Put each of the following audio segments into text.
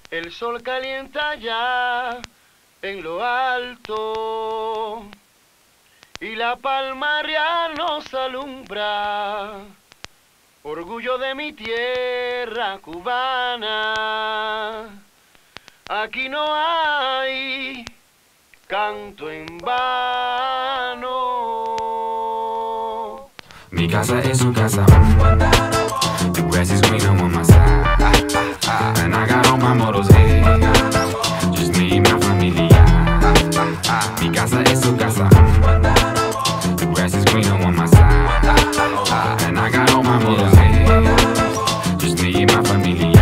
El sol calienta ya en lo alto y la palmaria nos alumbra. Orgullo de mi tierra cubana. Aquí no hay canto en vano. Mi casa es su casa. The grass is greener on my side. And I got all my models here. Just me y mi familia. Mi casa es su casa. The grass is greener on my side. And I got all my models here. Just me y mi familia.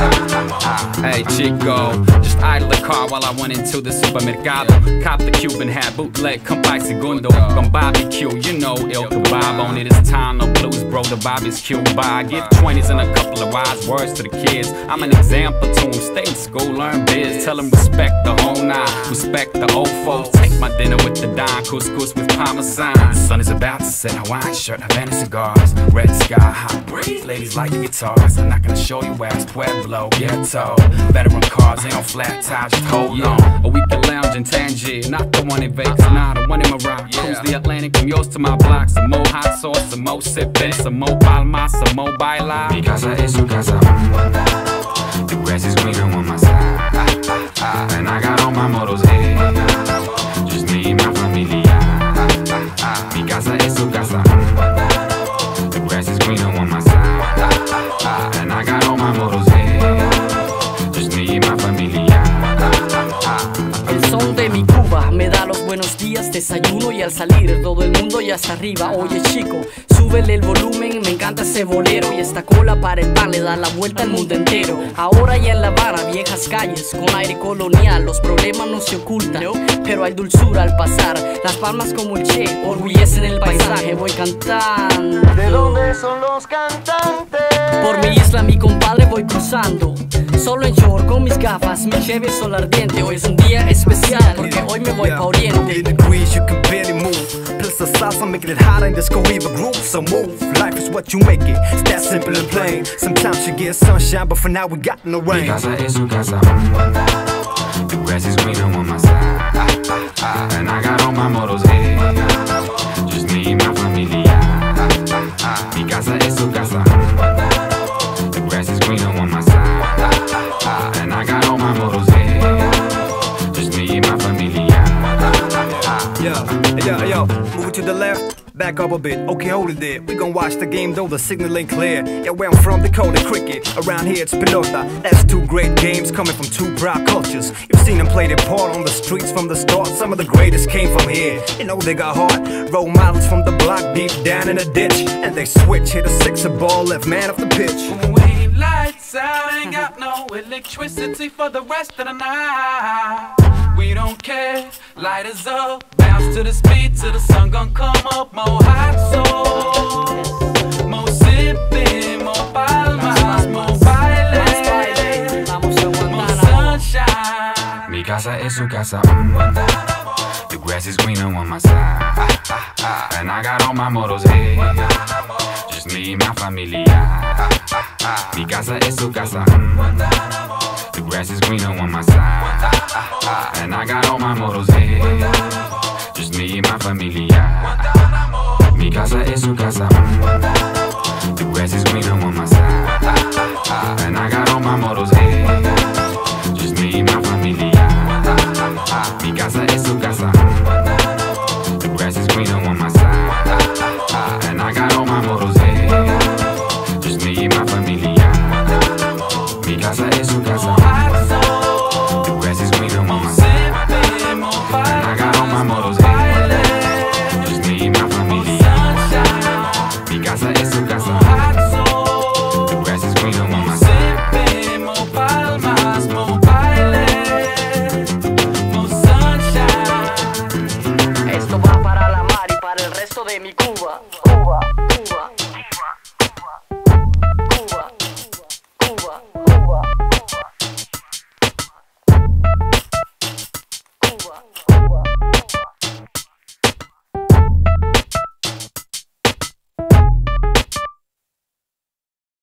Hey chico, just idle the car while I went into the supermercado. Cop the Cuban hat, bootleg, come by segundo. Con barbecue, you know, el kebab on it. It's time, no blues, bro, the Bobby's Cuba. I give 20s and a couple of wise words to the kids. I'm an example to them, stay in school, learn biz. Tell them respect the whole nine, respect the old folks. Take my dinner with the Don, couscous with Parmesan. The sun is about to set, Hawaiian shirt, Havana cigars. Red sky, hot breeze, ladies like the guitars. I'm not gonna show you where it's Pueblo, ghetto. Veteran cars, ain't on flat tires, just hold on. Or we can lounge in Tangier, not the one in Vegas, nah, the one in Morocco. Cruise the Atlantic from yours to my block. Some more hot sauce, some more sippin', some more palma, some more baila. Mi casa es su casa. The grass is greener on my side. And I got all my models here. Just me y mi familia. Mi casa es su casa. The grass is greener on my side. And I got all my models here. Just me y mi familia. El son de mi Cuba me da los buenos días, desayuno y al salir todo el mundo ya está arriba. Oye chico, súbele el volumen, me encanta ese bolero y esta cola para el pan le da la vuelta al mundo entero. Ahora ya en La Habana, viejas calles con aire colonial, los problemas no se ocultan, pero hay dulzura al pasar. Las palmas como el Che orgullecen el paisaje, voy cantando. ¿De dónde son los cantantes? Por mi isla, mi compadre, voy cruzando. Solo en short con mis gafas, mi Chevy sol ardiente. Hoy es un día especial porque hoy me voy pa' Oriente. Degrees you can barely move. Plus the salsa making it hot and disco even groove. So move, life is what you make it. It's that simple and plain. Sometimes you get sunshine, but for now we got no rain. Mi casa es su casa. The grass is greener on my side. And I got all my models here. Just me y mi familia. Mi casa es su casa. The grass is greener on my side. And I got all my models here. Just me y mi familia. Yo, move it to the left. Back up a bit, okay, hold it there. We gon' watch the game though the signal ain't clear. Yeah, where I'm from, they call it cricket. Around here it's pelota. That's two great games coming from two proud cultures. You've seen them play their part on the streets from the start. Some of the greatest came from here. You know they got heart. Role models from the block deep down in the ditch. And they switch, hit a sixer ball, left man off the pitch. We lights out, ain't got no electricity for the rest of the night. We don't care, light us up, bounce to the speed till the sun gon' come up. More hot sauce, more sipping, more palmas, more baile, more sunshine. Mi casa es su casa. The grass is greener on my side. And I got all my models here. Just me y mi familia. Mi casa es su casa. The grass is greener on my side. And I got all my models here. Just me y mi familia. Mi casa es su casa. The grass is greener on my side. And I got all my models here.